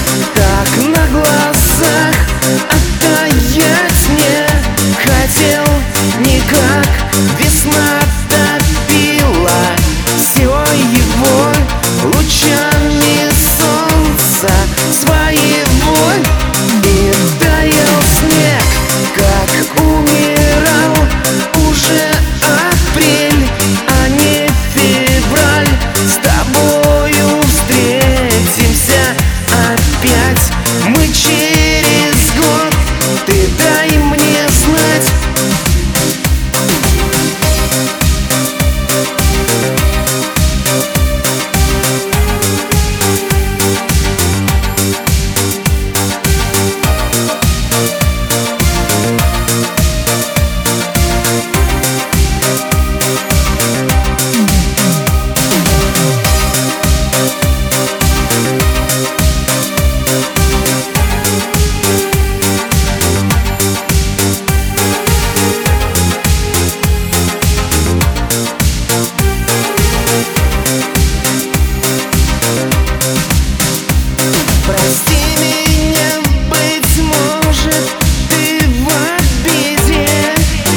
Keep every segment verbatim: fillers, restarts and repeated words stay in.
так на глазах оттаять не хотел никак. Весна топила все его лучами солнца своего, и таял снег, как умирал уже апрель, а не февраль. С тобою встретимся опять мы через год, ты дай мне знать. Прости меня, быть может, ты в обиде.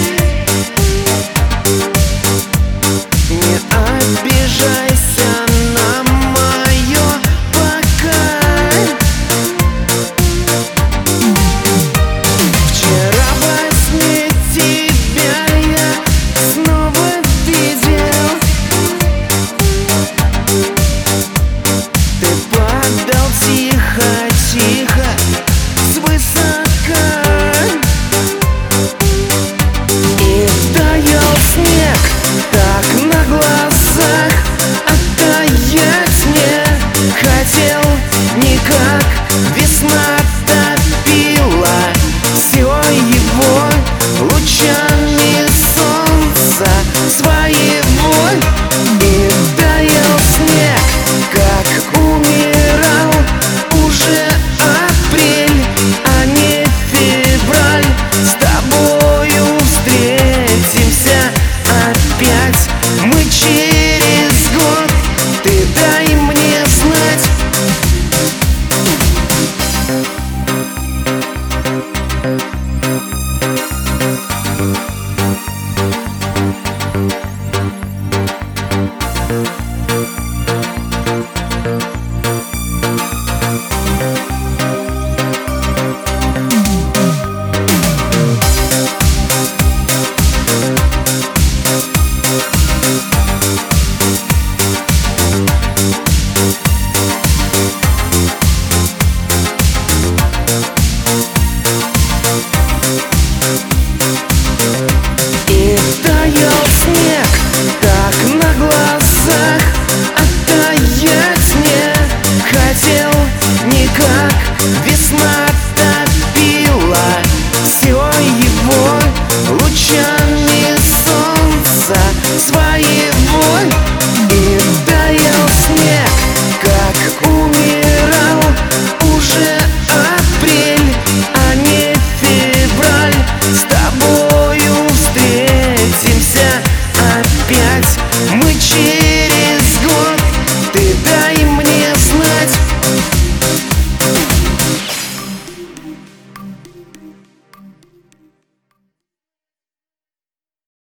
Не обижайся на мое пока. Вчера во сне тебя я снова видел. Ты падал тихо-тихо свысока, и таял снег так на глазах, оттаять не хотел никак. Весна топила все его лучами солнца своего, и таял снег, как умирал уже апрель, а не февраль. С тобою встретимся опять мы через год, ты дай мне знать. И таял снег так на глазах, оттаять не хотел никак. Весна